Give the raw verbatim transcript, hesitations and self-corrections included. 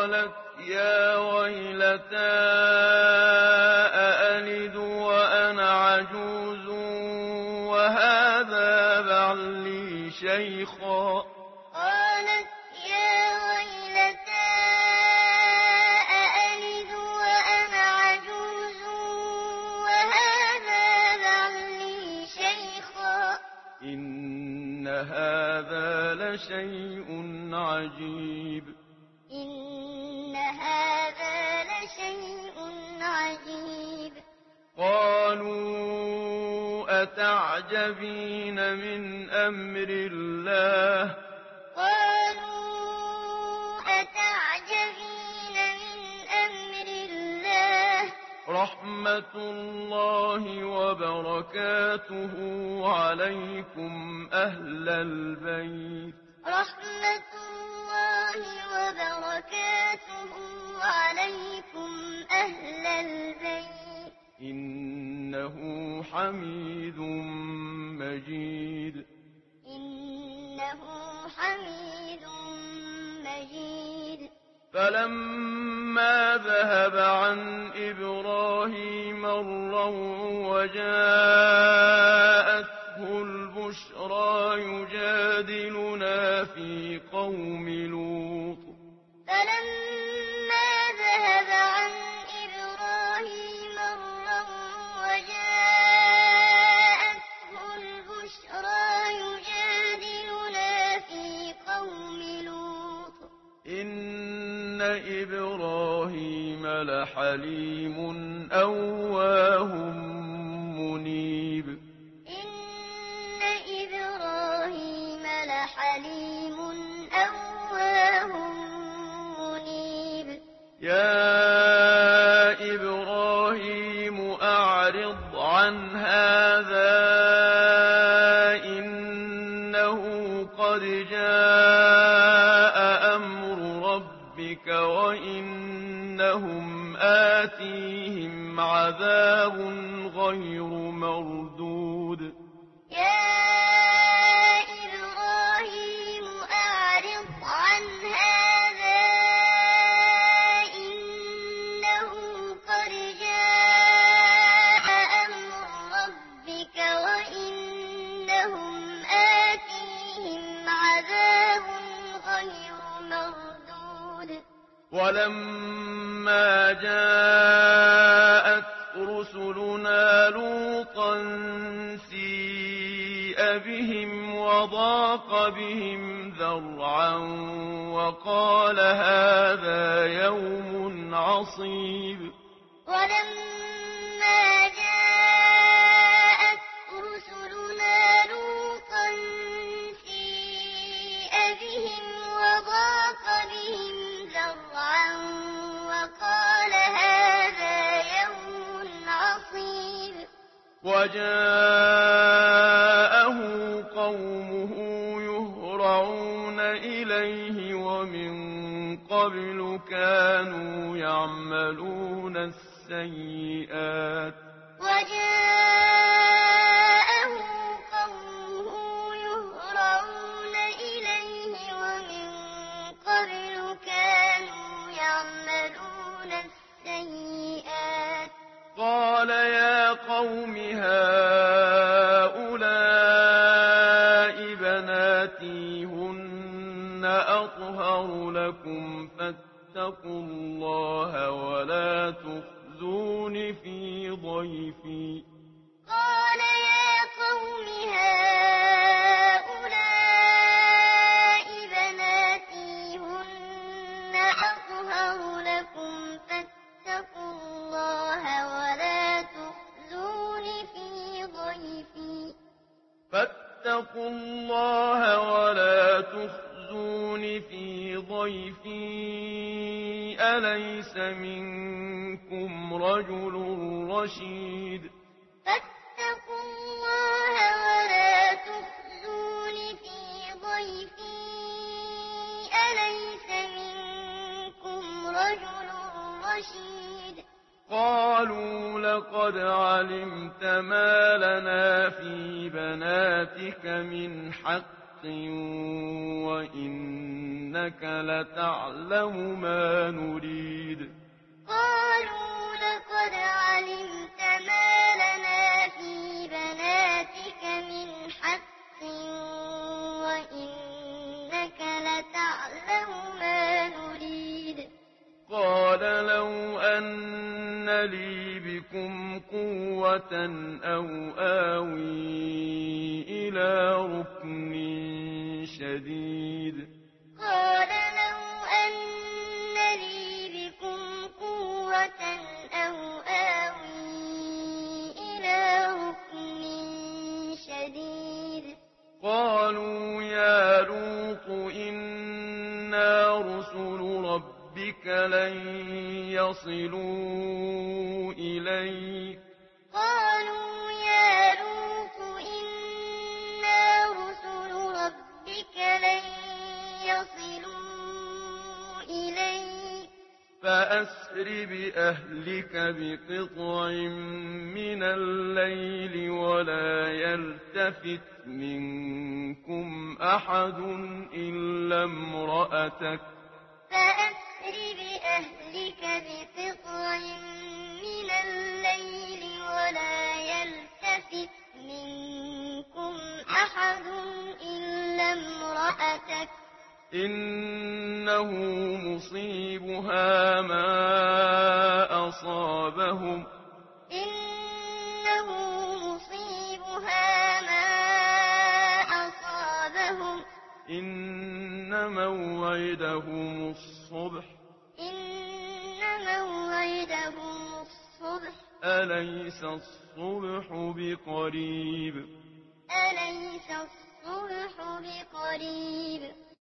قالت يا ويلتى أألد وأنا عجوز وهذا بعلي شيخا قالت يا ويلتى أألد وأنا عجوز وهذا بعلي شيخا إن هذا لشيء عجيب إن هذا لشيء عجيب قالوا أتعجبين من أمر الله قالوا أتعجبين من أمر الله رحمة الله وبركاته عليكم أهل البيت رحمة الله وبركاته عليكم أهل البيت إنه حميد مجيد إنه حميد مجيد فلما ذهب عن إبراهيم الروع وجاءته البشرى يجادلنا في قوم لوط فلما ذهب عن إبراهيم الروع وجاءته البشرى يجادلنا في قوم لوط إن إبراهيم لحليم أواه منيب إن إبراهيم لحليم أواه منيب يا إبراهيم أعرض عن هذا إنه قد جاء أمر ربك وإنهم آتيهم عذاب غير مردود يا إبراهيم أعرض عن هذا إنه قد جاء أمر ربك وإنهم آتيهم عذاب غير مردود ولما جاءت رسلنا لوطا سيء بهم وضاق بهم ذرعا وقال هذا يوم عصيب ولما جاءت رسلنا لوطا سيء بهم وضاق بهم ذرعا وقال هذا يوم عصيب وجاءه قومه يهرعون إليه ومن قبل كانوا يعملون السيئات وجاءه قومه يهرعون إليه ومن قبل كانوا يعملون السيئات قال يا قوم هؤلاء بناتي هن أطهر لكم فاتقوا الله ولا تخزون في ضيفي قال يا قوم هؤلاء بناتي هن أطهر لكم فاتقوا الله ولا تخزون في ضيفي فاتقوا الله ولا تخزون في ضيفي أليس منكم رجل رشيد فاتقوا الله ولا تخزون في ضيفي أليس منكم رجل رشيد قالوا لقد علمت ما لنا في بناتك من حق وإنك لتعلم ما نريد. قالوا لقد علمت ما لنا في بناتك من حق وإنك لتعلم ما نريد. قال لو أن لي بكم قوة أو آوي إلى ركن شديد. قال لو أن لي بكم قوة أو آوي إلى ركن شديد. قالوا يا لوط إنا رسل ربك لن يصلوا إليك. قالوا يا لوط إنا رسل ربك لن يصلوا إليك. فأسر بأهلك بقطع من الليل ولا يلتفت منكم أحد إلا امرأتك. فأسر بأهلك بقطع من الليل ولا يلتفت منكم أحد إلا امرأتك. إنه مصيبها ما أصابهم. إنه مصيبها ما أصابهم. إن موعدهم الصبح. إن موعدهم الصبح. أليس الصبح بقريب. أليس الصبح بقريب.